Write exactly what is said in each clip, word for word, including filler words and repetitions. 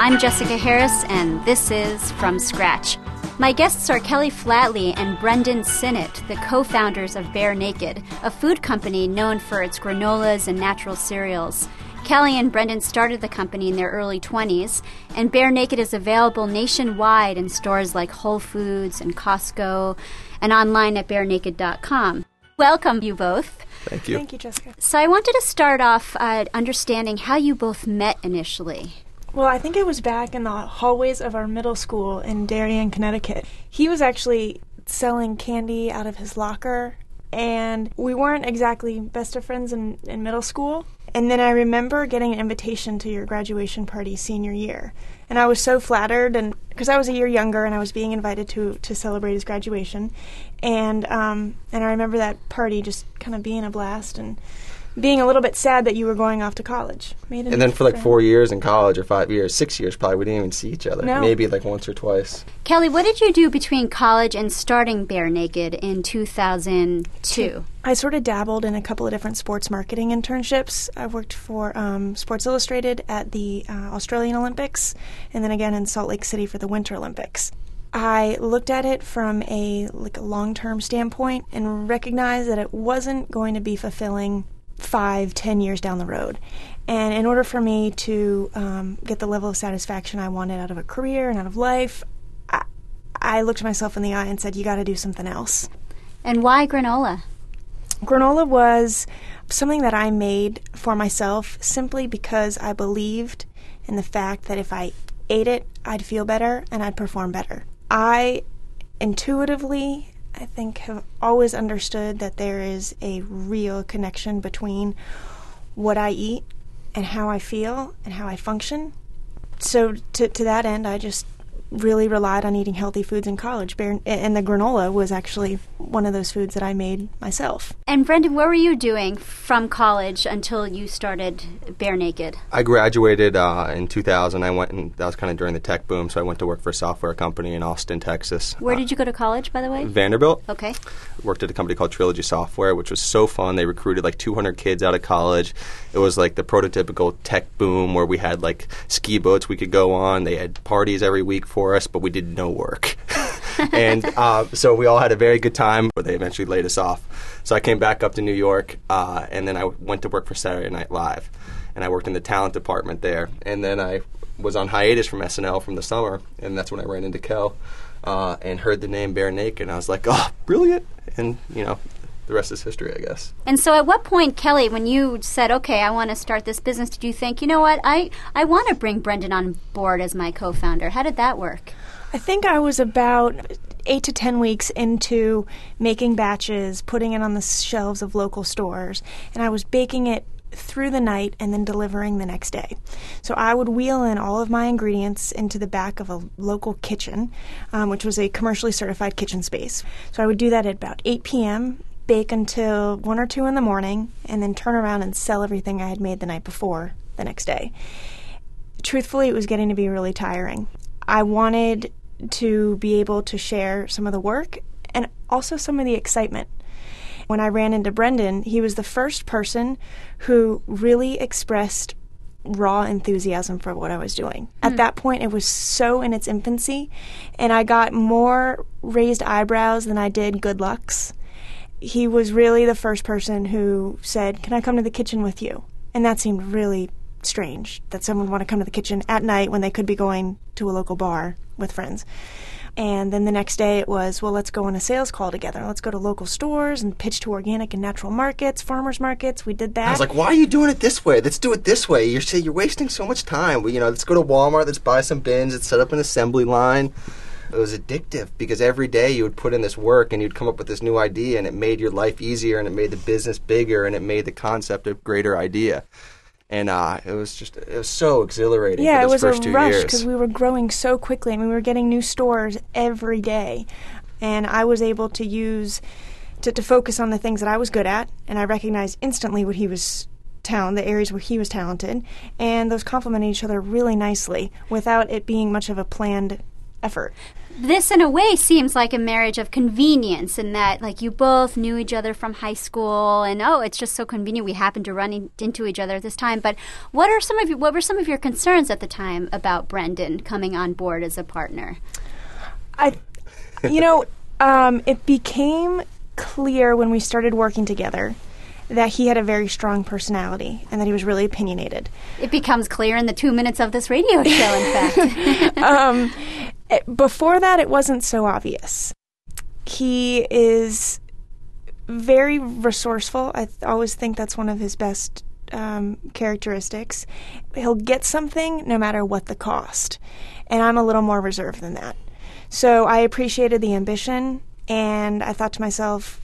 I'm Jessica Harris, and this is From Scratch. My guests are Kelly Flatley and Brendan Sinnott, the co-founders of Bear Naked, a food company known for its granolas and natural cereals. Kelly and Brendan started the company in their early twenties, and Bear Naked is available nationwide in stores like Whole Foods and Costco, and online at bear naked dot com. Welcome, you both. Thank you. Thank you, Jessica. So I wanted to start off uh, understanding how you both met initially. Well, I think it was back in the hallways of our middle school in Darien, Connecticut. He was actually selling candy out of his locker, and we weren't exactly best of friends in, in middle school. And then I remember getting an invitation to your graduation party senior year. And I was so flattered, and because I was a year younger and I was being invited to, to celebrate his graduation. And um, and I remember that party just kind of being a blast and being a little bit sad that you were going off to college. Made and then for like friend. four years in college, or five years, six years probably, we didn't even see each other. No. Maybe like once or twice. Kelly, what did you do between college and starting Bear Naked in two thousand two? I sort of dabbled in a couple of different sports marketing internships. I worked for um, Sports Illustrated at the uh, Australian Olympics, and then again in Salt Lake City for the Winter Olympics. I looked at it from a like a long-term standpoint and recognized that it wasn't going to be fulfilling five, ten years down the road. And in order for me to um, get the level of satisfaction I wanted out of a career and out of life, I, I looked myself in the eye and said, you got to do something else. And why granola? Granola was something that I made for myself simply because I believed in the fact that if I ate it, I'd feel better and I'd perform better. I intuitively I think have always understood that there is a real connection between what I eat and how I feel and how I function. So to to that end, I just really relied on eating healthy foods in college. Bear, and the granola was actually one of those foods that I made myself. And Brendan, what were you doing from college until you started Bear Naked? I graduated uh, in two thousand. I went, and that was kind of during the tech boom, so I went to work for a software company in Austin, Texas. Where uh, did you go to college, by the way? Vanderbilt. Okay. Worked at a company called Trilogy Software, which was so fun. They recruited like two hundred kids out of college. It was like the prototypical tech boom where we had like ski boats we could go on. They had parties every week for us, but we did no work. and uh, so we all had a very good time, but they eventually laid us off. So I came back up to New York, uh, and then I went to work for Saturday Night Live. And I worked in the talent department there. And then I was on hiatus from S N L from the summer, and that's when I ran into Kel uh, and heard the name Bear Naked. And I was like, oh, brilliant. And, you know, the rest is history, I guess. And so at what point, Kelly, when you said, okay, I want to start this business, did you think, you know what, I, I want to bring Brendan on board as my co-founder? How did that work? I think I was about eight to ten weeks into making batches, putting it on the shelves of local stores, and I was baking it through the night and then delivering the next day. So I would wheel in all of my ingredients into the back of a local kitchen, um, which was a commercially certified kitchen space. So I would do that at about eight p.m., bake until one or two in the morning, and then turn around and sell everything I had made the night before the next day. Truthfully, it was getting to be really tiring. I wanted to be able to share some of the work and also some of the excitement. When I ran into Brendan, he was the first person who really expressed raw enthusiasm for what I was doing. Mm. At that point, it was so in its infancy, and I got more raised eyebrows than I did good lucks. He was really the first person who said, can I come to the kitchen with you? And that seemed really strange, that someone would want to come to the kitchen at night when they could be going to a local bar with friends. And then the next day it was, well, let's go on a sales call together. Let's go to local stores and pitch to organic and natural markets, farmers markets. We did that. I was like, why are you doing it this way? Let's do it this way. You're saying you're wasting so much time. Well, you know, let's go to Walmart, let's buy some bins, let's set up an assembly line. It was addictive because every day you would put in this work and you'd come up with this new idea, and it made your life easier, and it made the business bigger, and it made the concept a greater idea. And uh, it was just, it was so exhilarating yeah, for those it was first a two rush years. because we were growing so quickly. I mean, we were getting new stores every day. And I was able to use, to, to focus on the things that I was good at, and I recognized instantly what he was talent, the areas where he was talented, and those complemented each other really nicely without it being much of a planned effort. This, in a way, seems like a marriage of convenience in that, like, you both knew each other from high school, and, oh, it's just so convenient we happened to run in, into each other at this time. But what are some of your, what were some of your concerns at the time about Brendan coming on board as a partner? I, you know, um, it became clear when we started working together that he had a very strong personality and that he was really opinionated. It becomes clear in the two minutes of this radio show, in fact. um, before that, it wasn't so obvious. He is very resourceful. I th- always think that's one of his best um, characteristics. He'll get something no matter what the cost. And I'm a little more reserved than that. So I appreciated the ambition, and I thought to myself,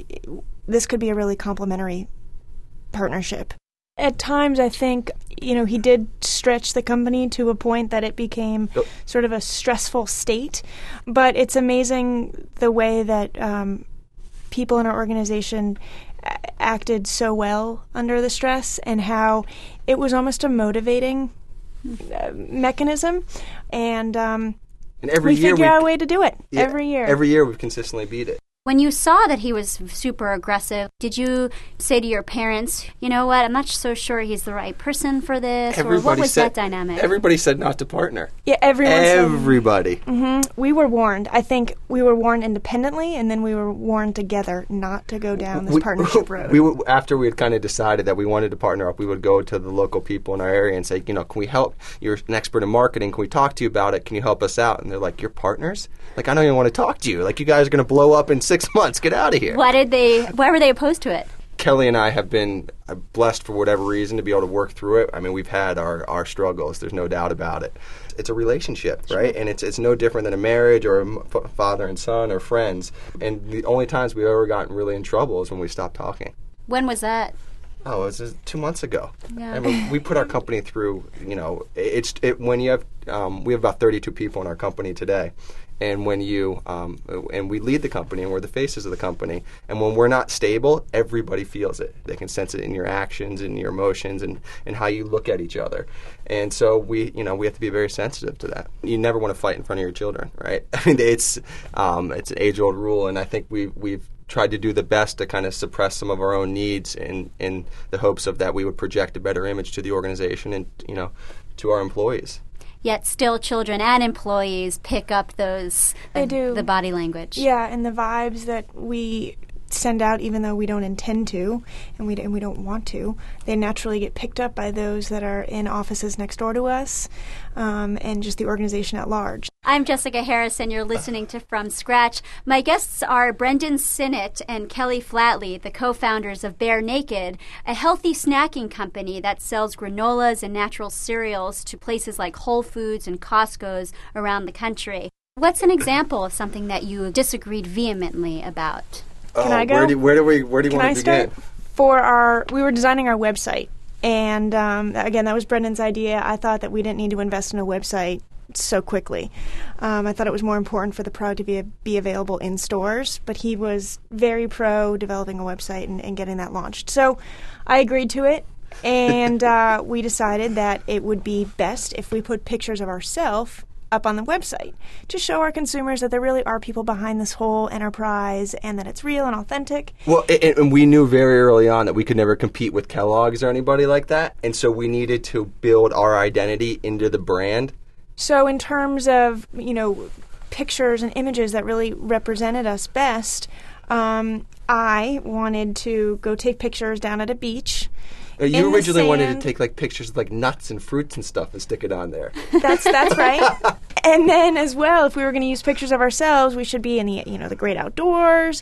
this could be a really complementary partnership. At times, I think, you know, he did stretch the company to a point that it became yep. sort of a stressful state. But it's amazing the way that um, people in our organization a- acted so well under the stress, and how it was almost a motivating uh, mechanism. And, um, and every we year figure we, out a way to do it. Yeah, every year. Every year we've consistently beat it. When you saw that he was super aggressive, did you say to your parents, you know what, I'm not so sure he's the right person for this? Everybody or what was said, that dynamic? Everybody said not to partner. Yeah, everyone Everybody. said. Mm-hmm. We were warned. I think we were warned independently, and then we were warned together not to go down this we, partnership road. We would, after we had kind of decided that we wanted to partner up, we would go to the local people in our area and say, you know, can we help? You're an expert in marketing. Can we talk to you about it? Can you help us out? And they're like, you're partners? Like, I don't even want to talk to you. Like, you guys are going to blow up in six months. Get out of here. Why did they? Why were they opposed to it? Kelly and I have been blessed for whatever reason to be able to work through it. I mean, we've had our, our struggles. There's no doubt about it. It's a relationship, right? And it's it's no different than a marriage or a f- father and son or friends. And the only times we've ever gotten really in trouble is when we stopped talking. When was that? Oh, it was just two months ago. Yeah. I mean, we put our company through, you know, it's it, when you have, um, we have about thirty-two people in our company today. And when you, um, and we lead the company and we're the faces of the company. And when we're not stable, everybody feels it. They can sense it in your actions and your emotions and, and how you look at each other. And so we, you know, we have to be very sensitive to that. You never want to fight in front of your children, right? I mean, it's, um, it's an age-old rule. And I think we've, we've tried to do the best to kind of suppress some of our own needs in, in the hopes of that we would project a better image to the organization and, you know, to our employees. Yet still children and employees pick up those, They uh, do. the body language. Yeah, and the vibes that we send out, even though we don't intend to, and we, and we don't want to, they naturally get picked up by those that are in offices next door to us, um, and just the organization at large. I'm Jessica Harris, and you're listening to From Scratch. My guests are Brendan Sinnott and Kelly Flatley, the co-founders of Bare Naked, a healthy snacking company that sells granolas and natural cereals to places like Whole Foods and Costco's around the country. What's an example of something that you disagreed vehemently about? Can oh, I go? Where do, where do we, where do you Can want I to begin? start? For our, we were designing our website, and um, again, that was Brendan's idea. I thought that we didn't need to invest in a website so quickly. Um, I thought it was more important for the product to be, be available in stores, but he was very pro developing a website and, and getting that launched. So I agreed to it, and uh, we decided that it would be best if we put pictures of ourselves up on the website to show our consumers that there really are people behind this whole enterprise and that it's real and authentic. Well, and, and we knew very early on that we could never compete with Kellogg's or anybody like that, and so we needed to build our identity into the brand. So in terms of, you know, pictures and images that really represented us best, um, I wanted to go take pictures down at a beach. Uh, you in the originally wanted to sand. take like pictures of like nuts and fruits and stuff and stick it on there. That's that's right. And then as well, if we were going to use pictures of ourselves, we should be in the, you know, the great outdoors.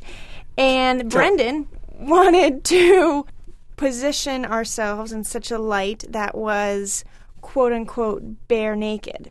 And Brendan wanted to position ourselves in such a light that was quote unquote bare naked,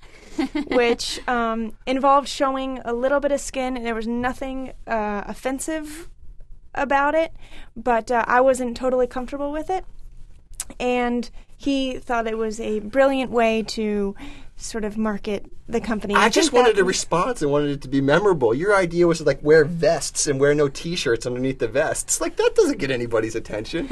which um, involved showing a little bit of skin, and there was nothing uh, offensive about it, but uh, I wasn't totally comfortable with it. And he thought it was a brilliant way to sort of market the company. I, I just think wanted that a response and wanted it to be memorable. Your idea was to like wear vests and wear no T-shirts underneath the vests. Like that doesn't get anybody's attention.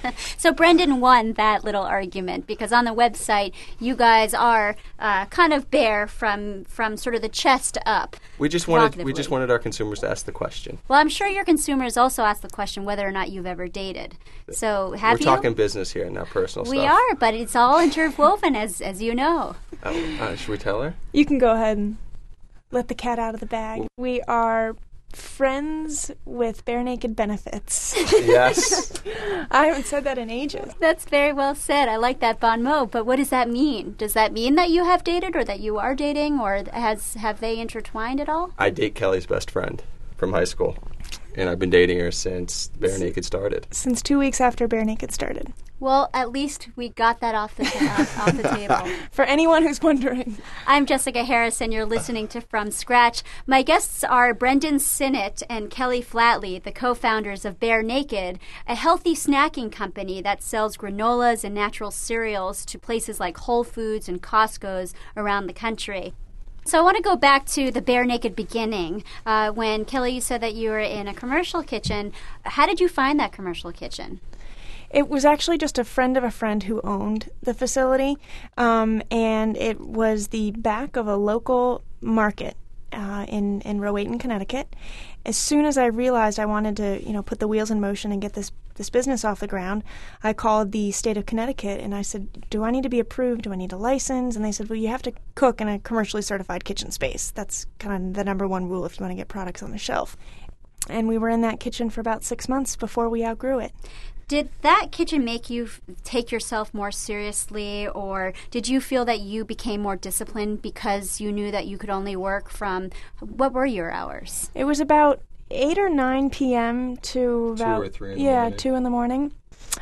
So Brendan won that little argument because on the website you guys are uh, kind of bare from from sort of the chest up. We just wanted we just wanted our consumers to ask the question. Well, I'm sure your consumers also ask the question whether or not you've ever dated. So have We're you? talking business here, not personal we stuff. are, but it's all interwoven, as as you know. Oh, uh, should we tell her? You can go ahead and let the cat out of the bag. We are friends with Bare Naked Benefits. Yes. I haven't said that in ages. That's very well said. I like that bon mot. But what does that mean? Does that mean that you have dated, or that you are dating, or has have they intertwined at all? I date Kelly's best friend from high school, and I've been dating her since Bare Naked started. Since two weeks after Bare Naked started. Well, at least we got that off the off, off the table. For anyone who's wondering. I'm Jessica Harris, and you're listening to From Scratch. My guests are Brendan Sinnott and Kelly Flatley, the co-founders of Bare Naked, a healthy snacking company that sells granolas and natural cereals to places like Whole Foods and Costco's around the country. So I want to go back to the Bare Naked beginning. Uh, when, Kelly, you said that you were in a commercial kitchen. How did you find that commercial kitchen? It was actually just a friend of a friend who owned the facility, um, and it was the back of a local market uh, in, in Rowayton, Connecticut. As soon as I realized I wanted to, you know, put the wheels in motion and get this, this business off the ground, I called the state of Connecticut and I said, do I need to be approved? Do I need a license? And they said, well, you have to cook in a commercially certified kitchen space. That's kind of the number one rule if you want to get products on the shelf. And we were in that kitchen for about six months before we outgrew it. Did that kitchen make you f- take yourself more seriously, or did you feel that you became more disciplined because you knew that you could only work from, what were your hours? It was about eight or nine p.m. to about two or three in the yeah, morning. two in the morning.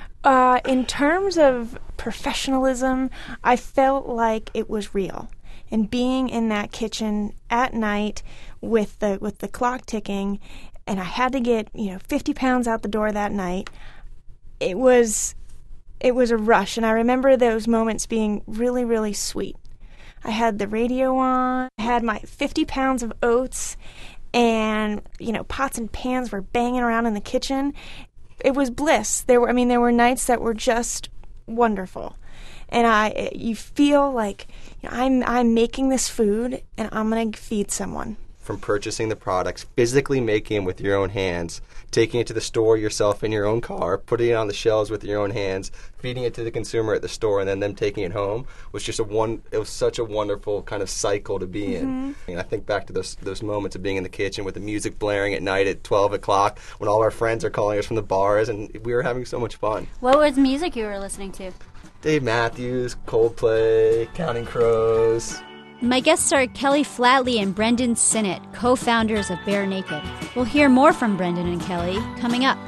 Uh, in terms of professionalism, I felt like it was real. And being in that kitchen at night with the with the clock ticking, and I had to get you know fifty pounds out the door that night. It was, it was a rush, and I remember those moments being really, really sweet. I had the radio on, I had my fifty pounds of oats, and, you know, pots and pans were banging around in the kitchen. It was bliss. There were, I mean, there were nights that were just wonderful. And I, you feel like you know, I'm, I'm making this food, and I'm going to feed someone. From purchasing the products, physically making them with your own hands, taking it to the store yourself in your own car, putting it on the shelves with your own hands, feeding it to the consumer at the store, and then them taking it home was just a one. It was such a wonderful kind of cycle to be in. Mm-hmm. And I think back to those those moments of being in the kitchen with the music blaring at night at twelve o'clock when all our friends are calling us from the bars, and we were having so much fun. What was music you were listening to? Dave Matthews, Coldplay, Counting Crows. My guests are Kelly Flatley and Brendan Sinnott, co-founders of Bare Naked. We'll hear more from Brendan and Kelly coming up.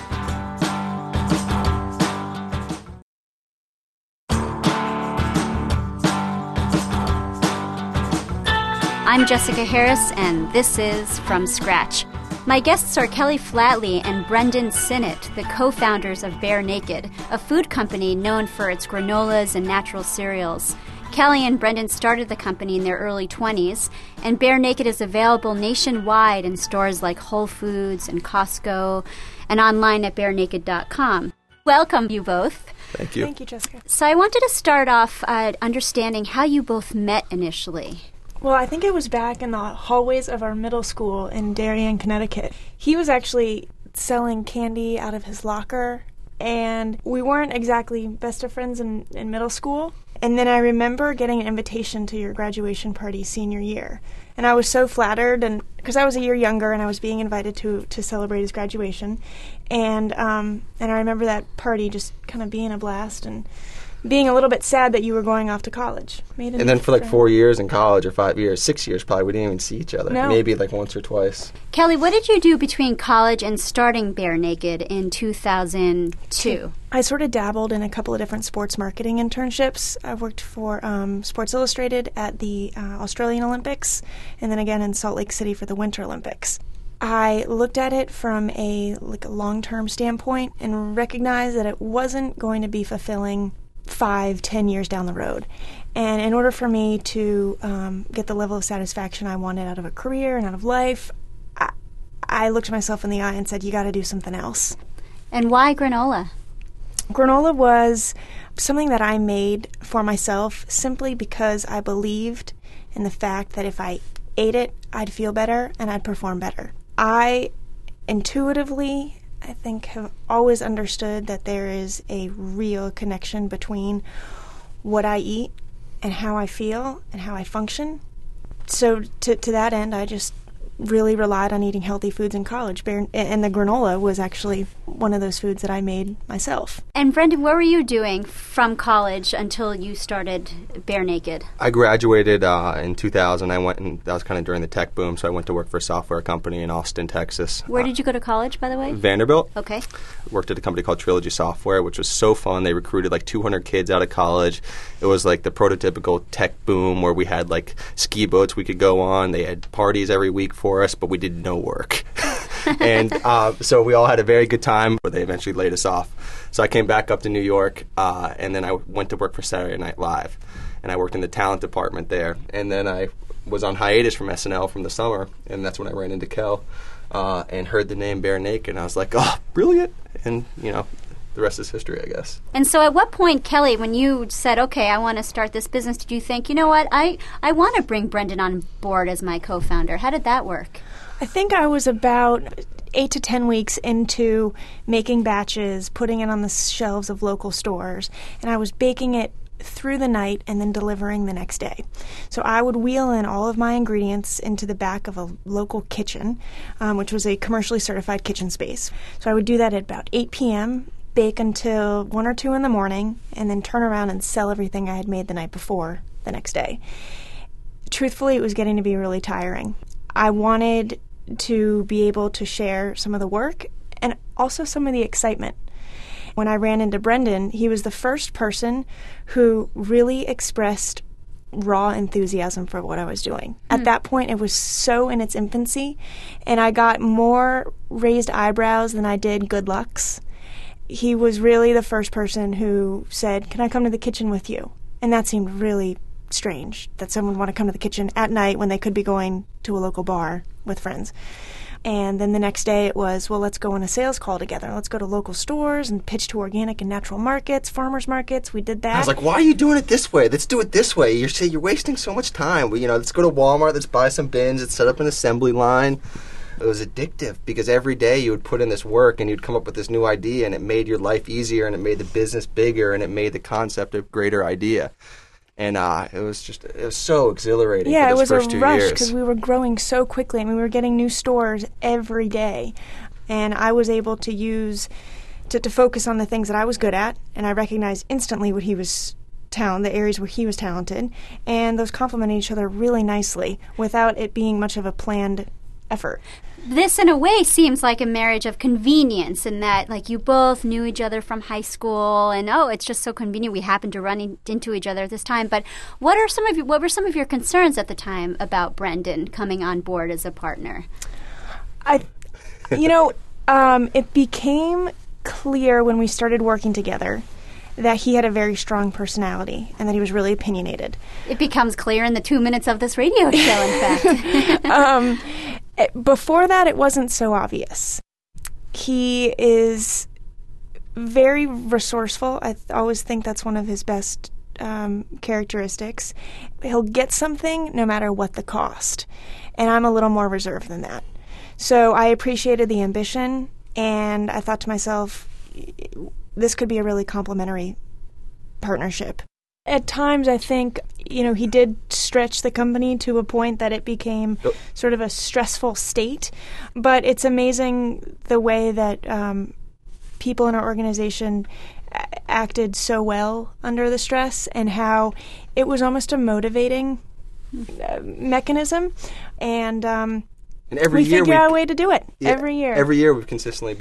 I'm Jessica Harris, and this is From Scratch. My guests are Kelly Flatley and Brendan Sinnott, the co-founders of Bare Naked, a food company known for its granolas and natural cereals. Kelly and Brendan started the company in their early twenties, and Bare Naked is available nationwide in stores like Whole Foods and Costco, and online at bare naked dot com. Welcome, you both. Thank you. Thank you, Jessica. So I wanted to start off uh, understanding how you both met initially. Well, I think it was back in the hallways of our middle school in Darien, Connecticut. He was actually selling candy out of his locker, and we weren't exactly best of friends in, in middle school. And then I remember getting an invitation to your graduation party senior year. And I was so flattered, and because I was a year younger and I was being invited to, to celebrate his graduation. And um, and I remember that party just kind of being a blast and being a little bit sad that you were going off to college. Made and then for like friend. four years in college, or five years, six years probably, we didn't even see each other. No. Maybe like once or twice. Kelly, what did you do between college and starting Bare Naked in two thousand two? I sort of dabbled in a couple of different sports marketing internships. I worked for um, Sports Illustrated at the uh, Australian Olympics, and then again in Salt Lake City for the Winter Olympics. I looked at it from a like a long-term standpoint and recognized that it wasn't going to be fulfilling five, ten years down the road. And in order for me to um, get the level of satisfaction I wanted out of a career and out of life, I, I looked myself in the eye and said, you got to do something else. And why granola? Granola was something that I made for myself simply because I believed in the fact that if I ate it, I'd feel better and I'd perform better. I intuitively, I think, have always understood that there is a real connection between what I eat and how I feel and how I function. So to to that end, I just really relied on eating healthy foods in college. Bare, and the granola was actually one of those foods that I made myself. And Brendan, what were you doing from college until you started Bare Naked? I graduated uh, in two thousand. I went, and that was kind of during the tech boom, so I went to work for a software company in Austin, Texas. Where uh, did you go to college, by the way? Vanderbilt. Okay. Worked at a company called Trilogy Software, which was so fun. They recruited like two hundred kids out of college. It was like the prototypical tech boom where we had like ski boats we could go on. They had parties every week for us, but we did no work. and uh, so we all had a very good time, but they eventually laid us off. So I came back up to New York, uh, and then I went to work for Saturday Night Live. And I worked in the talent department there. And then I was on hiatus from S N L from the summer, and that's when I ran into Kel uh, and heard the name Bare Naked. And I was like, oh, brilliant. And, you know, the rest is history, I guess. And so at what point, Kelly, when you said, okay, I want to start this business, did you think, you know what, I, I want to bring Brendan on board as my co-founder? How did that work? I think I was about eight to ten weeks into making batches, putting it on the shelves of local stores, and I was baking it through the night and then delivering the next day. So I would wheel in all of my ingredients into the back of a local kitchen, um, which was a commercially certified kitchen space. So I would do that at about eight p.m., bake until one or two in the morning, and then turn around and sell everything I had made the night before the next day. Truthfully, it was getting to be really tiring. I wanted to be able to share some of the work and also some of the excitement. When I ran into Brendan, he was the first person who really expressed raw enthusiasm for what I was doing. Mm. At that point, it was so in its infancy, and I got more raised eyebrows than I did good lucks. He was really the first person who said, can I come to the kitchen with you? And that seemed really strange, that someone would want to come to the kitchen at night when they could be going to a local bar with friends. And then the next day it was, well, let's go on a sales call together. Let's go to local stores and pitch to organic and natural markets, farmers markets. We did that. I was like, why are you doing it this way? Let's do it this way. You're you're wasting so much time. We, you know, let's go to Walmart. Let's buy some bins. Let's set up an assembly line. It was addictive because every day you would put in this work and you'd come up with this new idea, and it made your life easier, and it made the business bigger, and it made the concept a greater idea. And uh, it was just, it was so exhilarating. Yeah, for those it was first a two rush because years. we were growing so quickly. I mean, we were getting new stores every day. And I was able to use, to, to focus on the things that I was good at. And I recognized instantly what he was talented, the areas where he was talented. And those complemented each other really nicely without it being much of a planned effort. This, in a way, seems like a marriage of convenience in that, like, you both knew each other from high school, and, oh, it's just so convenient we happened to run in, into each other at this time. But what are some of your, what were some of your concerns at the time about Brendan coming on board as a partner? I, you know, um, it became clear when we started working together that he had a very strong personality and that he was really opinionated. It becomes clear in the two minutes of this radio show, in fact. um, before that, it wasn't so obvious. He is very resourceful. I th- always think that's one of his best um, characteristics. He'll get something no matter what the cost, and I'm a little more reserved than that. So I appreciated the ambition, and I thought to myself, this could be a really complementary partnership. At times, I think, you know, he did stretch the company to a point that it became yep. sort of a stressful state. But it's amazing the way that um, people in our organization a- acted so well under the stress, and how it was almost a motivating uh, mechanism. And, um, and every we year figure we, out a way to do it. Yeah, every year. Every year we've consistently beat it.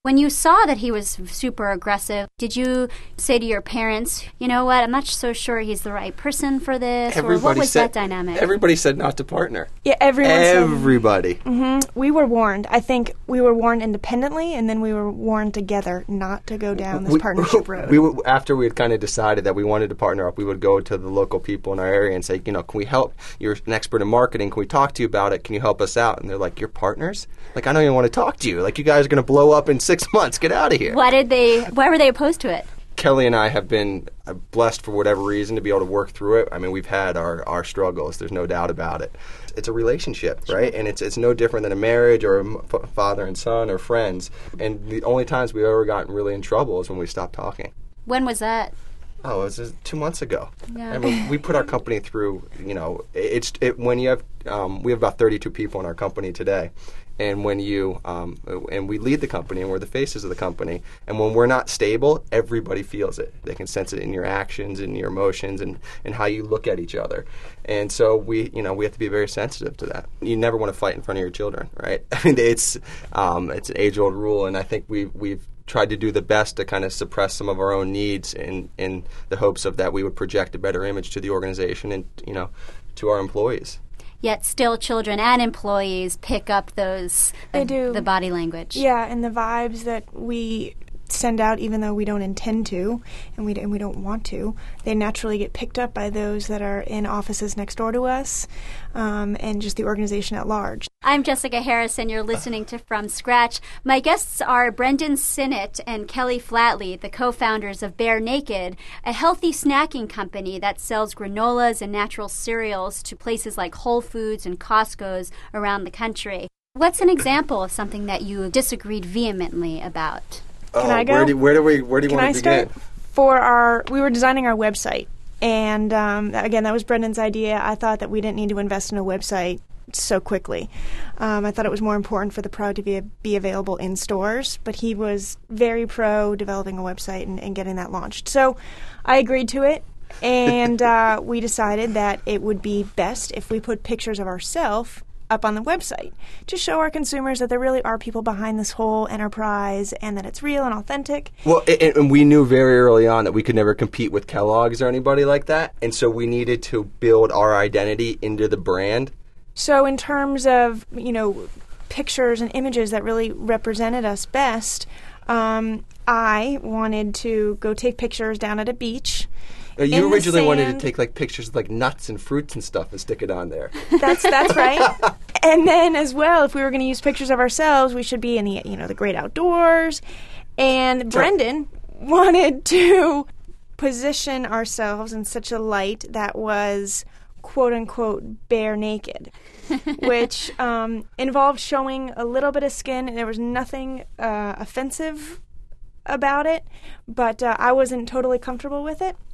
When you saw that he was super aggressive, did you say to your parents, you know what, I'm not so sure he's the right person for this? Everybody or what was said, that dynamic? Everybody said not to partner. Yeah, everyone Everybody. said. Mm-hmm. We were warned. I think we were warned independently, and then we were warned together not to go down this we, partnership road. We, we, after we had kind of decided that we wanted to partner up, we would go to the local people in our area and say, you know, can we help? You're an expert in marketing. Can we talk to you about it? Can you help us out? And they're like, you're partners? Like, I don't even want to talk to you. Like, you guys are going to blow up in six months. Get out of here. Why did they? Why were they opposed to it? Kelly and I have been blessed for whatever reason to be able to work through it. I mean, we've had our, our struggles. There's no doubt about it. It's a relationship, right? And it's it's no different than a marriage or a f- father and son or friends. And the only times we've ever gotten really in trouble is when we stopped talking. When was that? Oh, it was just two months ago. Yeah. I mean, we put our company through, you know, it's it, when you have, um, we have about thirty-two people in our company today. And when you, um, and we lead the company and we're the faces of the company. And when we're not stable, everybody feels it. They can sense it in your actions, in your emotions, and, and how you look at each other. And so we, you know, we have to be very sensitive to that. You never want to fight in front of your children, right? I mean, it's, um, it's an age-old rule, and I think we, we've tried to do the best to kind of suppress some of our own needs in, in the hopes of that we would project a better image to the organization and, you know, to our employees. Yet still children and employees pick up those, They uh, do. the body language. Yeah, and the vibes that we send out, even though we don't intend to, and we, and we don't want to, they naturally get picked up by those that are in offices next door to us, um, and just the organization at large. I'm Jessica Harris, and you're listening to From Scratch. My guests are Brendan Sinnott and Kelly Flatley, the co-founders of Bear Naked, a healthy snacking company that sells granolas and natural cereals to places like Whole Foods and Costco's around the country. What's an example of something that you disagreed vehemently about? Can oh, I go? Where do, where do we where do you Can want I to begin? start? For our, we were designing our website, and um, again, that was Brendan's idea. I thought that we didn't need to invest in a website so quickly. Um, I thought it was more important for the product to be, be available in stores, but he was very pro developing a website and, and getting that launched. So I agreed to it, and uh, we decided that it would be best if we put pictures of ourselves up on the website to show our consumers that there really are people behind this whole enterprise and that it's real and authentic. Well, and, and we knew very early on that we could never compete with Kellogg's or anybody like that, and so we needed to build our identity into the brand. So in terms of, you know, pictures and images that really represented us best, um, I wanted to go take pictures down at a beach. Uh, you in originally the wanted to sand. take like pictures of like nuts and fruits and stuff and stick it on there. That's that's right. And then as well, if we were going to use pictures of ourselves, we should be in the, you know, the great outdoors. And Brendan wanted to position ourselves in such a light that was quote unquote bare naked, which um, involved showing a little bit of skin, and there was nothing uh, offensive about it, but uh, I wasn't totally comfortable with it.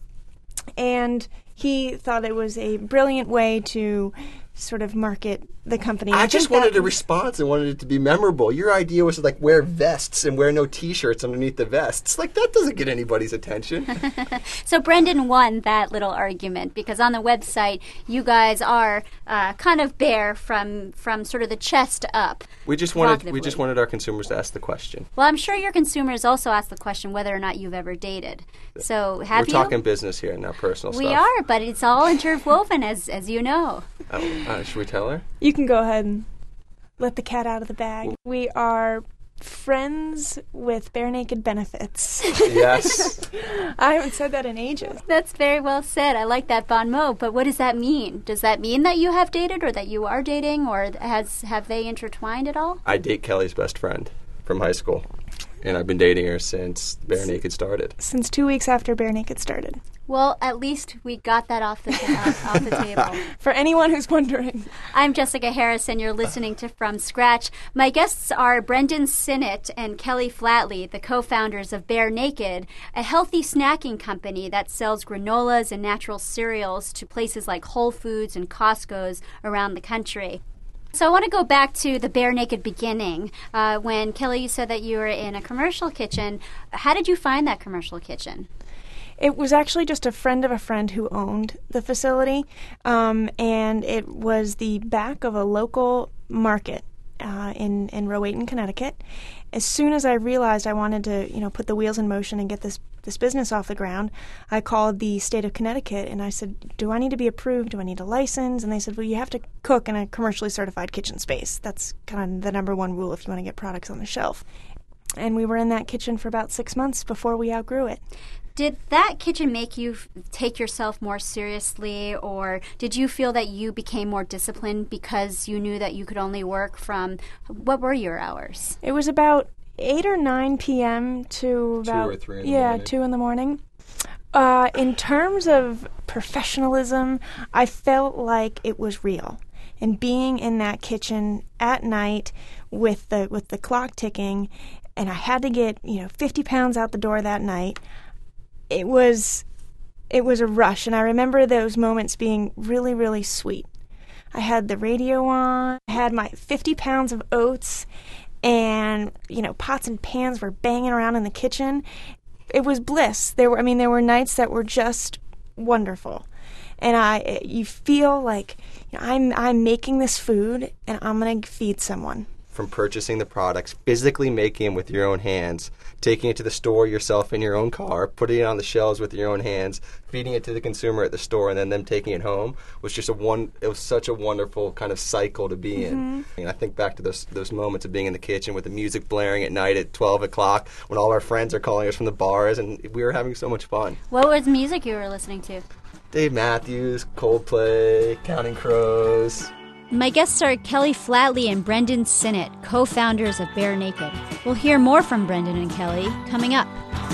And he thought it was a brilliant way to sort of market the company. I I just think wanted that- a response and wanted it to be memorable. Your idea was to like wear vests and wear no T-shirts underneath the vests. Like that doesn't get anybody's attention. So Brendan won that little argument because on the website you guys are uh, kind of bare from from sort of the chest up. We just wanted we Provocatively. just wanted our consumers to ask the question. Well, I'm sure your consumers also ask the question whether or not you've ever dated. So have We're you? talking business here, not personal We stuff. are, but it's all interwoven, as as you know. Oh, uh, should we tell her? You can go ahead and let the cat out of the bag. We are friends with Bare Naked Benefits. Yes. I haven't said that in ages. That's very well said. I like that bon mot. But what does that mean? Does that mean that you have dated, or that you are dating, or has have they intertwined at all? I date Kelly's best friend from high school, and I've been dating her since Bare Naked started. Since two weeks after Bare Naked started. Well, at least we got that off the off, off the table. For anyone who's wondering. I'm Jessica Harris, and you're listening to From Scratch. My guests are Brendan Sinnott and Kelly Flatley, the co-founders of Bear Naked, a healthy snacking company that sells granolas and natural cereals to places like Whole Foods and Costco's around the country. So I want to go back to the Bare Naked beginning. Uh, when, Kelly, you said that you were in a commercial kitchen. How did you find that commercial kitchen? It was actually just a friend of a friend who owned the facility, um, and it was the back of a local market. uh, in in Rowayton, Connecticut. As soon as I realized I wanted to, you know, put the wheels in motion and get this this business off the ground, I called the state of Connecticut and I said, "Do I need to be approved? Do I need a license?" And they said, "Well, you have to cook in a commercially certified kitchen space. That's kind of the number one rule if you want to get products on the shelf." And we were in that kitchen for about six months before we outgrew it. Did that kitchen make you f- take yourself more seriously, or did you feel that you became more disciplined because you knew that you could only work from, what were your hours? It was about eight or nine p.m. to about two or three in the yeah, morning. two in the morning. Uh, in terms of professionalism, I felt like it was real. And being in that kitchen at night with the with the clock ticking, and I had to get, you know, fifty pounds out the door that night. It was it was a rush, and I remember those moments being really, really sweet. I had the radio on, I had my fifty pounds of oats, and, you know, pots and pans were banging around in the kitchen. It was bliss. There were, I mean, there were nights that were just wonderful. And I, you feel like, you know, I'm I'm making this food, and I'm going to feed someone. From purchasing the products, physically making them with your own hands, taking it to the store yourself in your own car, putting it on the shelves with your own hands, feeding it to the consumer at the store, and then them taking it home was just a one. It was such a wonderful kind of cycle to be Mm-hmm. in. And I think back to those those moments of being in the kitchen with the music blaring at night at twelve o'clock when all our friends are calling us from the bars, and we were having so much fun. What was music you were listening to? Dave Matthews, Coldplay, Counting Crows. My guests are Kelly Flatley and Brendan Sinnott, co-founders of Bare Naked. We'll hear more from Brendan and Kelly coming up.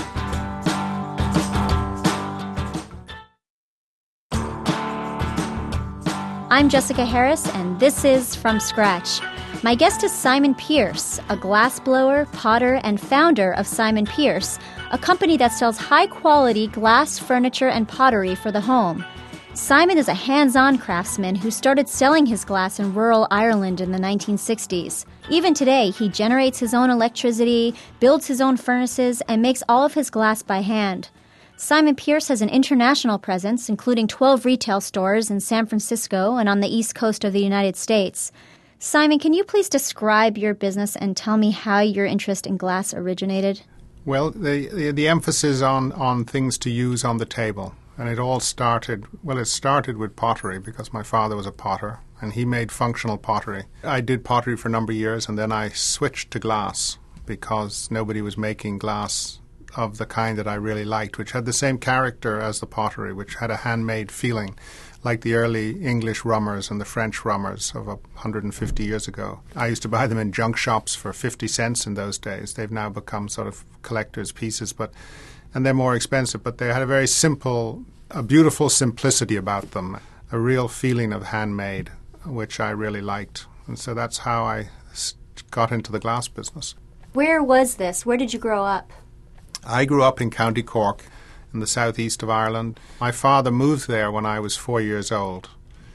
I'm Jessica Harris, and this is From Scratch. My guest is Simon Pierce, a glassblower, potter, and founder of Simon Pierce, a company that sells high-quality glass, furniture, and pottery for the home. Simon is a hands-on craftsman who started selling his glass in rural Ireland in the nineteen sixties. Even today, he generates his own electricity, builds his own furnaces, and makes all of his glass by hand. Simon Pierce has an international presence, including twelve retail stores in San Francisco and on the east coast of the United States. Simon, can you please describe your business and tell me how your interest in glass originated? Well, the, the, the emphasis on, on things to use on the table. And it all started, well, it started with pottery because my father was a potter and he made functional pottery. I did pottery for a number of years and then I switched to glass because nobody was making glass of the kind that I really liked, which had the same character as the pottery, which had a handmade feeling, like the early English rummers and the French rummers of one hundred fifty years ago. I used to buy them in junk shops for fifty cents in those days. They've now become sort of collector's pieces, but and they're more expensive, but they had a very simple, a beautiful simplicity about them, a real feeling of handmade, which I really liked. And so that's how I got into the glass business. Where was this? Where did you grow up? I grew up in County Cork in the southeast of Ireland. My father moved there when I was four years old.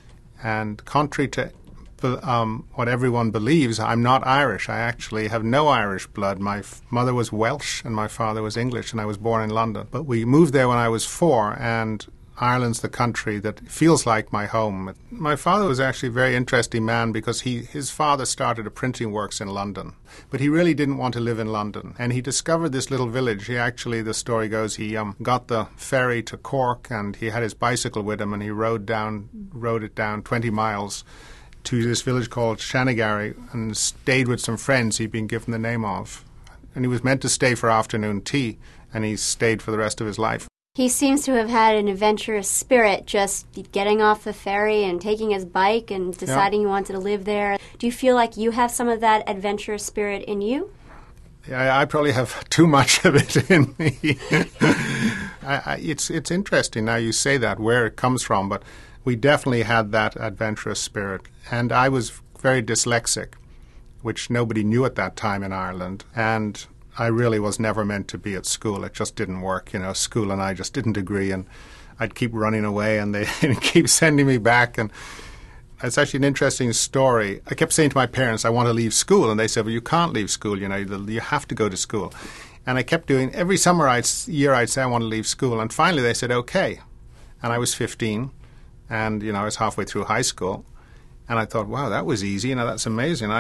And contrary to um, what everyone believes, I'm not Irish. I actually have no Irish blood. My f- mother was Welsh and my father was English, and I was born in London. But we moved there when I was four, and Ireland's the country that feels like my home. My father was actually a very interesting man because he his father started a printing works in London, but he really didn't want to live in London. And he discovered this little village. He actually, the story goes, he um, got the ferry to Cork, and he had his bicycle with him, and he rode down, rode it down twenty miles to this village called Shanagarry and stayed with some friends he'd been given the name of. And he was meant to stay for afternoon tea, and he stayed for the rest of his life. He seems to have had an adventurous spirit, just getting off the ferry and taking his bike and deciding yeah. he wanted to live there. Do you feel like you have some of that adventurous spirit in you? Yeah, I probably have too much of it in me. I, I, it's it's interesting now you say that, where it comes from, but we definitely had that adventurous spirit. And I was very dyslexic, which nobody knew at that time in Ireland. And I really was never meant to be at school. It just didn't work. You know, school and I just didn't agree. And I'd keep running away and they keep sending me back. And it's actually an interesting story. I kept saying to my parents, I want to leave school. And they said, well, you can't leave school. You know, you have to go to school. And I kept doing, every summer, I'd, year I'd say I want to leave school. And finally they said, okay. And I was fifteen. And, you know, I was halfway through high school. And I thought, wow, that was easy. You know, that's amazing. I had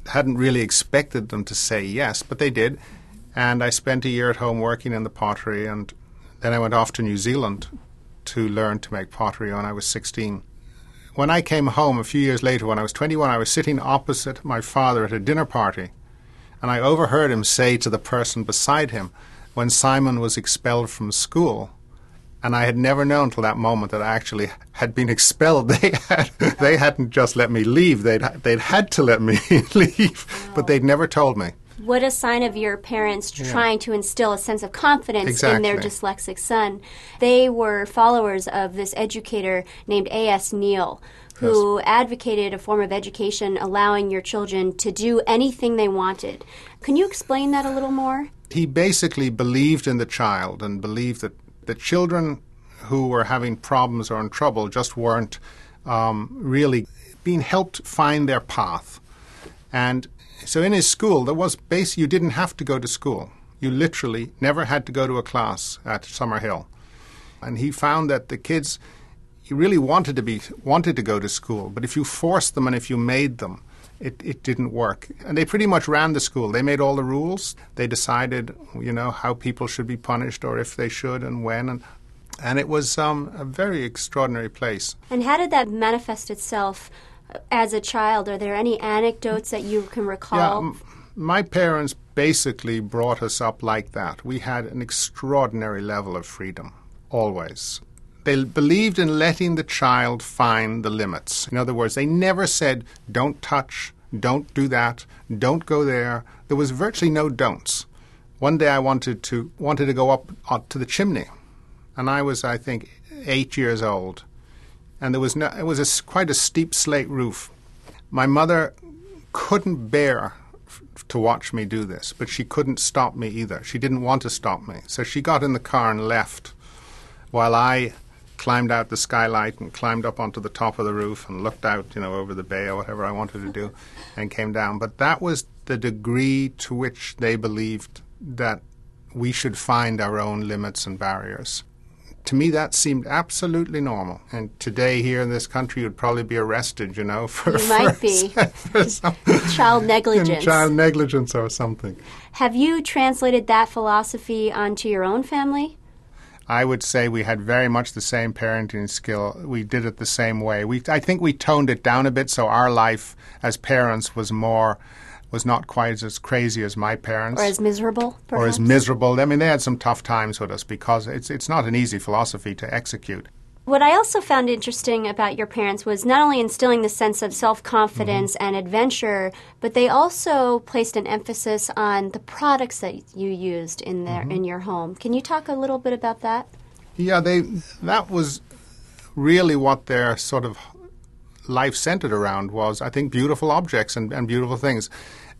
hadn't really expected them to say yes, but they did. And I spent a year at home working in the pottery, and then I went off to New Zealand to learn to make pottery when I was sixteen. When I came home a few years later, when I was twenty-one, I was sitting opposite my father at a dinner party, and I overheard him say to the person beside him, when Simon was expelled from school, and I had never known till that moment that I actually had been expelled. They had, they hadn't just let me leave, they'd, they'd had to let me leave, but they'd never told me. What a sign of your parents Yeah. trying to instill a sense of confidence Exactly. in their dyslexic son. They were followers of this educator named A S Neal, who advocated a form of education allowing your children to do anything they wanted. Can you explain that a little more? He basically believed in the child and believed that the children who were having problems or in trouble just weren't um, really being helped find their path. And so in his school, there was basically, you didn't have to go to school. You literally never had to go to a class at Summerhill. And he found that the kids, he really wanted to be wanted to go to school, but if you forced them and if you made them, it, it didn't work. And they pretty much ran the school. They made all the rules. They decided, you know, how people should be punished or if they should and when. And, and it was um, a very extraordinary place. And how did that manifest itself as a child? Are there any anecdotes that you can recall? Yeah, m- my parents basically brought us up like that. We had an extraordinary level of freedom, always. They believed in letting the child find the limits. In other words, they never said, don't touch, don't do that, don't go there. There was virtually no don'ts. One day I wanted to wanted to go up, up to the chimney, and I was, I think, eight years old. And there was no, it was a, quite a steep slate roof. My mother couldn't bear f- to watch me do this, but she couldn't stop me either. She didn't want to stop me. So she got in the car and left while I climbed out the skylight and climbed up onto the top of the roof and looked out, you know, over the bay or whatever I wanted to do and came down. But that was the degree to which they believed that we should find our own limits and barriers. To me, that seemed absolutely normal. And today, here in this country, you'd probably be arrested, you know, for, You for, might be. for some, Child negligence. child negligence or something. Have you translated that philosophy onto your own family? I would say we had very much the same parenting skill. We did it the same way. We, I think we toned it down a bit, so our life as parents was more, was not quite as crazy as my parents. Or as miserable, perhaps? Or as miserable. I mean, they had some tough times with us because it's it's not an easy philosophy to execute. What I also found interesting about your parents was not only instilling the sense of self-confidence mm-hmm. and adventure, but they also placed an emphasis on the products that you used in their mm-hmm. in your home. Can you talk a little bit about that? Yeah, they that was really what their sort of life centered around was, I think, beautiful objects and, and beautiful things.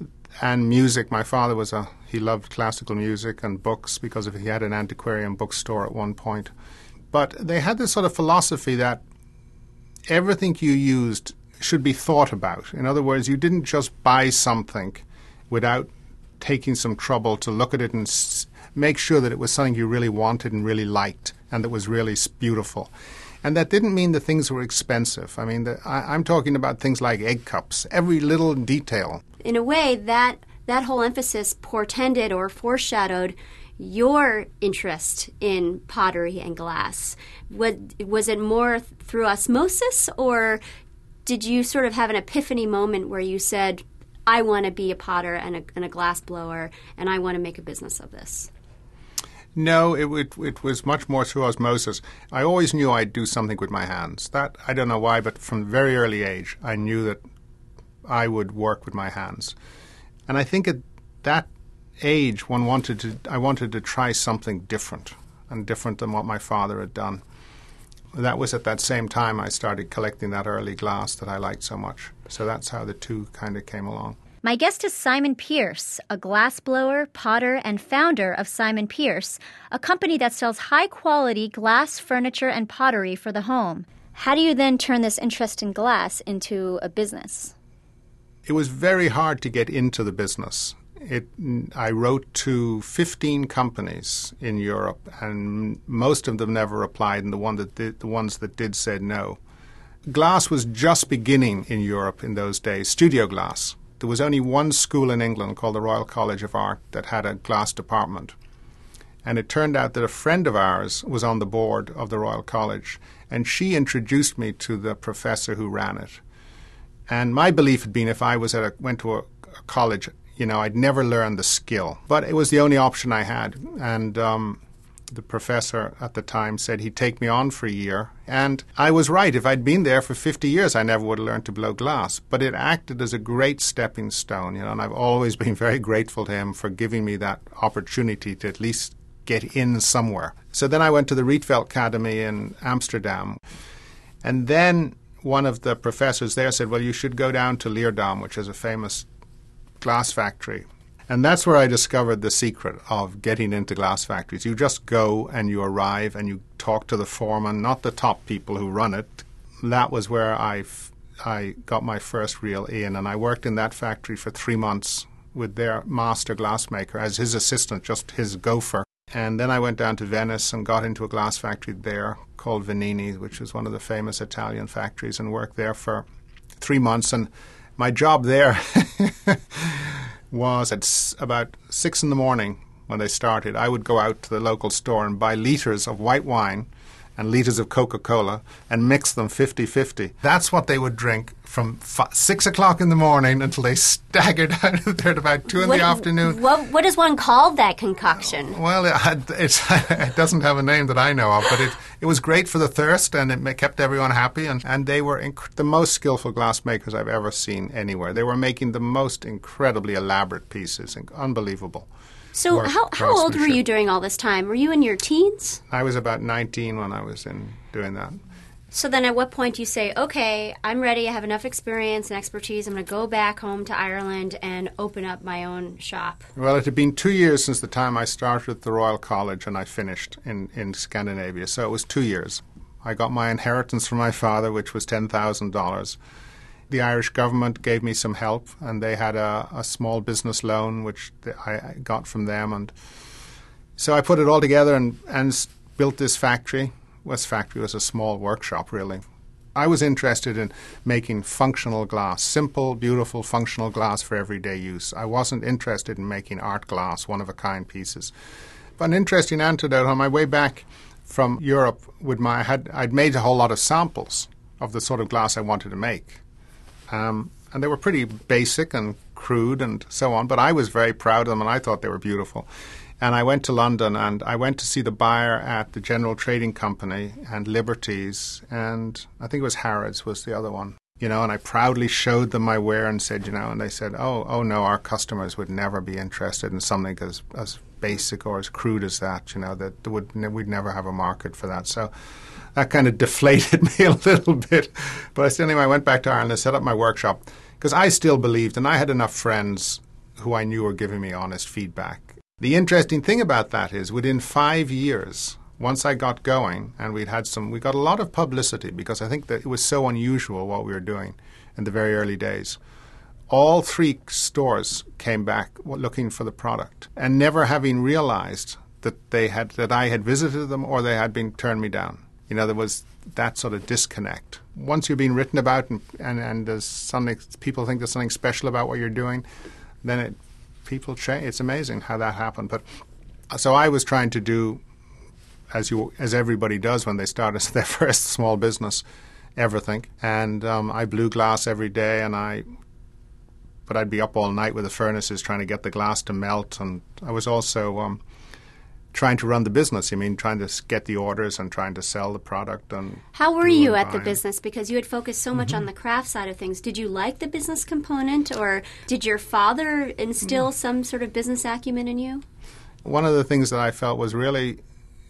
And music. My father was a, he loved classical music and books because of, he had an antiquarian bookstore at one point. But they had this sort of philosophy that everything you used should be thought about. In other words, you didn't just buy something without taking some trouble to look at it and s- make sure that it was something you really wanted and really liked and that was really s- beautiful. And that didn't mean the things were expensive. I mean, the, I, I'm talking about things like egg cups, every little detail. In a way, that that whole emphasis portended or foreshadowed your interest in pottery and glass. Was, was it more through osmosis, or did you sort of have an epiphany moment where you said, I want to be a potter and a, and a glass blower, and I want to make a business of this? No, it, it it was much more through osmosis. I always knew I'd do something with my hands. That, I don't know why, but from a very early age, I knew that I would work with my hands. And I think at that age, one wanted to, I wanted to try something different, and different than what my father had done. That was at that same time I started collecting that early glass that I liked so much. So that's how the two kind of came along. My guest is Simon Pearce, a glassblower, potter, and founder of Simon Pearce, a company that sells high-quality glass, furniture, and pottery for the home. How do you then turn this interest in glass into a business? It was very hard to get into the business. It, I wrote to fifteen companies in Europe, and most of them never applied, and the, one that did, the ones that did said no. Glass was just beginning in Europe in those days, studio glass. there was only one school in England called the Royal College of Art that had a glass department. And it turned out that a friend of ours was on the board of the Royal College, and she introduced me to the professor who ran it. And my belief had been if I was at a, went to a, a college, you know, I'd never learn the skill. But it was the only option I had. And um, the professor at the time said he'd take me on for a year. And I was right. If I'd been there for fifty years, I never would have learned to blow glass. But it acted as a great stepping stone, you know, and I've always been very grateful to him for giving me that opportunity to at least get in somewhere. So then I went to the Rietveld Academy in Amsterdam. And then one of the professors there said, well, you should go down to Leerdam, which is a famous glass factory. And that's where I discovered the secret of getting into glass factories. You just go and you arrive and you talk to the foreman, not the top people who run it. That was where I I got my first real in. And I worked in that factory for three months with their master glassmaker as his assistant, just his gopher. And then I went down to Venice and got into a glass factory there called Venini, which is one of the famous Italian factories, and worked there for three months. And my job there was at s- about six in the morning when they started. I would go out to the local store and buy liters of white wine and liters of Coca-Cola and mix them fifty-fifty. That's what they would drink from f- six o'clock in the morning until they staggered out of there at about two in what, the afternoon. What, what is one called, that concoction? Well, it, had, it's, it doesn't have a name that I know of, but it, it was great for the thirst, and it kept everyone happy. And, and they were inc- the most skillful glassmakers I've ever seen anywhere. They were making the most incredibly elaborate pieces, unbelievable. So how, how old were you during all this time? Were you in your teens? I was about nineteen when I was in doing that. So then at what point do you say, okay, I'm ready, I have enough experience and expertise, I'm going to go back home to Ireland and open up my own shop? Well, it had been two years since the time I started at the Royal College and I finished in, in Scandinavia, so it was two years. I got my inheritance from my father, which was ten thousand dollars. The Irish government gave me some help, and they had a, a small business loan, which I got from them. And so I put it all together and, and built this factory. This factory was a small workshop, really. I was interested in making functional glass, simple, beautiful, functional glass for everyday use. I wasn't interested in making art glass, one-of-a-kind pieces. But an interesting anecdote, on my way back from Europe, with my, I had, I'd made a whole lot of samples of the sort of glass I wanted to make. Um, and they were pretty basic and crude and so on, but I was very proud of them and I thought they were beautiful. And I went to London and I went to see the buyer at the General Trading Company and Liberties, and I think it was Harrods was the other one. You know, and I proudly showed them my ware and said, you know, and they said, oh, oh no, our customers would never be interested in something as, as basic or as crude as that, you know, that would, we'd never have a market for that. So that kind of deflated me a little bit. But I still, anyway, I went back to Ireland and set up my workshop because I still believed, and I had enough friends who I knew were giving me honest feedback. The interesting thing about that is within five years, once I got going, and we'd had some, we got a lot of publicity because I think that it was so unusual what we were doing in the very early days. All three stores came back looking for the product and never having realized that they had that I had visited them or they had been turned me down. You know, there was that sort of disconnect. Once you've been written about and, and, and there's something, people think there's something special about what you're doing, then it, people change. It's amazing how that happened. But so I was trying to do, as you as everybody does when they start as their first small business, everything. And um, I blew glass every day, and I, but I'd be up all night with the furnaces trying to get the glass to melt. And I was also um, trying to run the business. I mean, trying to get the orders and trying to sell the product. And how were you at the business? Because you had focused so much mm-hmm. on the craft side of things. Did you like the business component, or did your father instill mm. some sort of business acumen in you? One of the things that I felt was really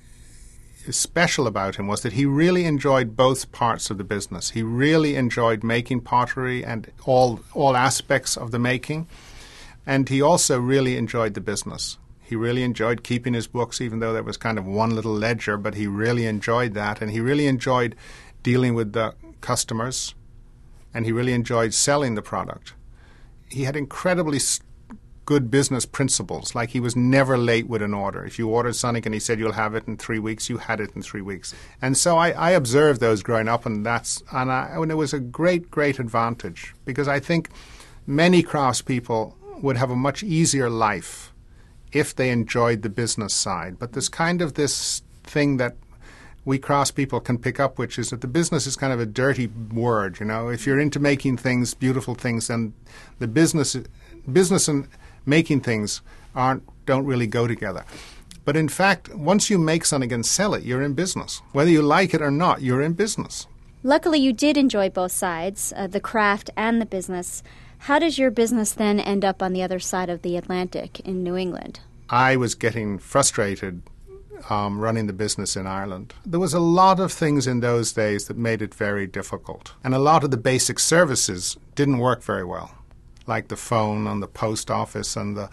special about him was that he really enjoyed both parts of the business. He really enjoyed making pottery and all all aspects of the making, and he also really enjoyed the business. He really enjoyed keeping his books, even though there was kind of one little ledger, but he really enjoyed that. And he really enjoyed dealing with the customers, and he really enjoyed selling the product. He had incredibly good business principles, like he was never late with an order. If you ordered something and he said you'll have it in three weeks, you had it in three weeks. And so I, I observed those growing up, and that's and, I, and it was a great, great advantage, because I think many craftspeople would have a much easier life if they enjoyed the business side. But there's kind of this thing that we craftspeople can pick up, which is that the business is kind of a dirty word. You know, if you're into making things, beautiful things, then the business, business and making things aren't don't really go together. But in fact, once you make something and sell it, you're in business. Whether you like it or not, you're in business. Luckily, you did enjoy both sides, uh, the craft and the business. How does your business then end up on the other side of the Atlantic in New England? I was getting frustrated um, running the business in Ireland. There was a lot of things in those days that made it very difficult. And a lot of the basic services didn't work very well, like the phone and the post office and the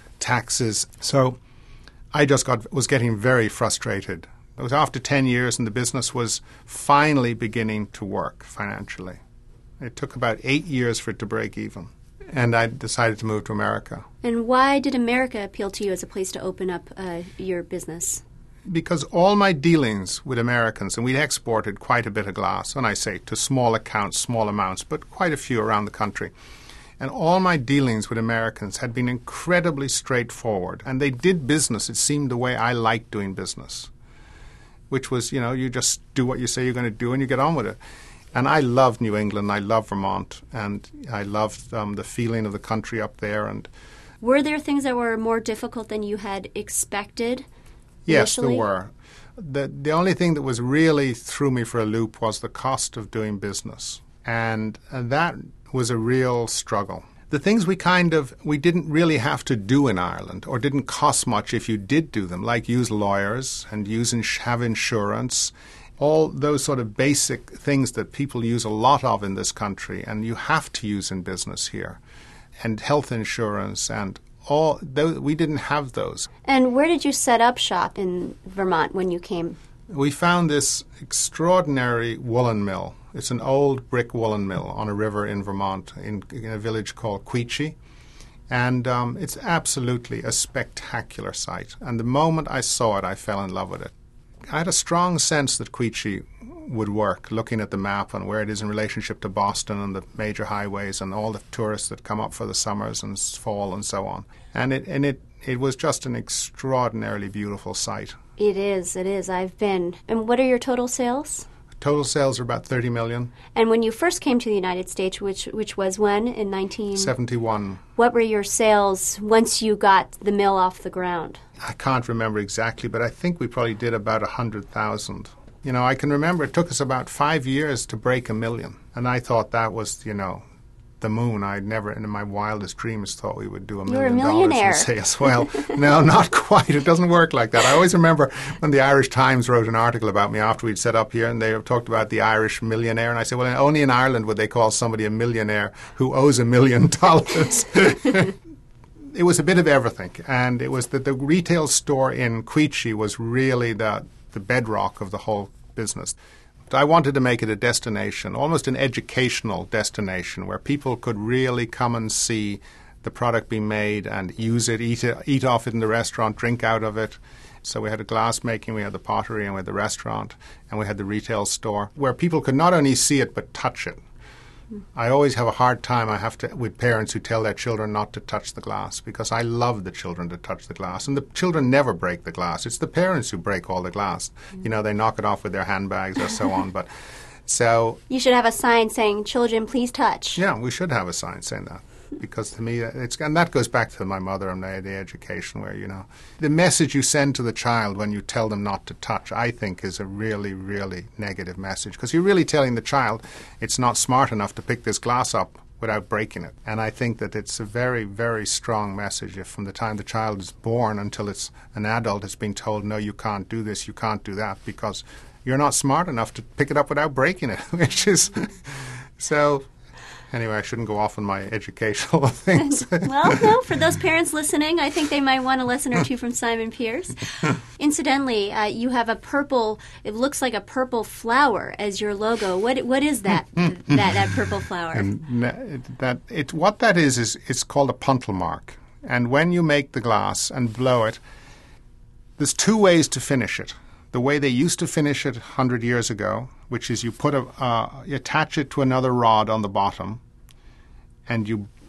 taxes. So I just got was getting very frustrated. It was after ten years and the business was finally beginning to work financially. It took about eight years for it to break even. And I decided to move to America. And why did America appeal to you as a place to open up uh, your business? Because all my dealings with Americans, and we exported quite a bit of glass, when I say to small accounts, small amounts, but quite a few around the country. And all my dealings with Americans had been incredibly straightforward. And they did business, it seemed, the way I liked doing business, which was, you know, you just do what you say you're going to do and you get on with it. And I loved New England, I loved Vermont, and I loved um, the feeling of the country up there. And were there things that were more difficult than you had expected? Yes, initially? there were. The, the only thing that was really threw me for a loop was the cost of doing business. And, and that was a real struggle. The things we kind of, we didn't really have to do in Ireland, or didn't cost much if you did do them, like use lawyers and use ins- have insurance, all those sort of basic things that people use a lot of in this country and you have to use in business here, and health insurance and all those, we didn't have those. And where did you set up shop in Vermont when you came? We found this extraordinary woolen mill. It's an old brick woolen mill on a river in Vermont in, in a village called Queechee. And um, it's absolutely a spectacular site. And the moment I saw it, I fell in love with it. I had a strong sense that Queechee would work, looking at the map and where it is in relationship to Boston and the major highways and all the tourists that come up for the summers and fall and so on. And it and it, it was just an extraordinarily beautiful site. It is, it is. I've been. And what are your total sales? Total sales are about thirty million. And when you first came to the United States, which which was when? In nineteen seventy-one. What were your sales once you got the mill off the ground? I can't remember exactly, but I think we probably did about one hundred thousand. You know, I can remember it took us about five years to break a million. And I thought that was, you know, the moon. I'd never in my wildest dreams thought we would do a million dollars in sales. Well, no, not quite. It doesn't work like that. I always remember when the Irish Times wrote an article about me after we'd set up here, and they talked about the Irish millionaire. And I said, well, only in Ireland would they call somebody a millionaire who owes a million dollars. It was a bit of everything. And it was that the retail store in Queechee was really the, the bedrock of the whole business. I wanted to make it a destination, almost an educational destination, where people could really come and see the product being made and use it, eat it, eat off it in the restaurant, drink out of it. So we had the glass making, we had the pottery, and we had the restaurant, and we had the retail store, where people could not only see it but touch it. I always have a hard time I have to with parents who tell their children not to touch the glass, because I love the children to touch the glass. And the children never break the glass. It's the parents who break all the glass. Mm. You know, they knock it off with their handbags or so on. But so you should have a sign saying, "Children, please touch." Yeah, we should have a sign saying that. Because to me, it's and that goes back to my mother and the, the education, where, you know, the message you send to the child when you tell them not to touch, I think, is a really, really negative message. Because you're really telling the child it's not smart enough to pick this glass up without breaking it. And I think that it's a very, very strong message if from the time the child is born until it's an adult, it's being told, no, you can't do this, you can't do that, because you're not smart enough to pick it up without breaking it, which is so... Anyway, I shouldn't go off on my educational things. Well, no, for those parents listening, I think they might want a lesson or two from Simon Pearce. Incidentally, uh, you have a purple, it looks like a purple flower as your logo. What What is that, that, that purple flower? And that it, what that is, is it's called a puntal mark. And when you make the glass and blow it, there's two ways to finish it. The way they used to finish it one hundred years ago, which is you put a, uh, you attach it to another rod on the bottom, and you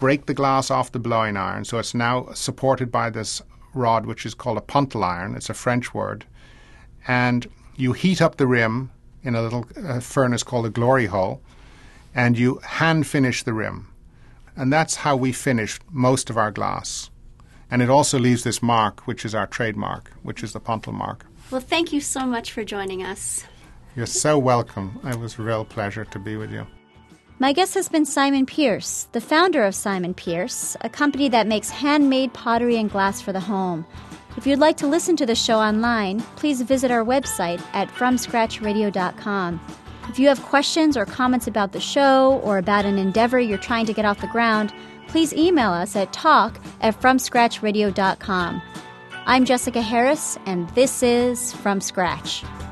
break the glass off the blowing iron. So it's now supported by this rod, which is called a puntal iron. It's a French word. And you heat up the rim in a little uh, furnace called a glory hole, and you hand finish the rim. And that's how we finish most of our glass. And it also leaves this mark, which is our trademark, which is the puntal mark. Well, thank you so much for joining us. You're so welcome. It was a real pleasure to be with you. My guest has been Simon Pierce, the founder of Simon Pierce, a company that makes handmade pottery and glass for the home. If you'd like to listen to the show online, please visit our website at from scratch radio dot com. If you have questions or comments about the show or about an endeavor you're trying to get off the ground, please email us at talk at from scratch radio dot com. I'm Jessica Harris, and this is From Scratch.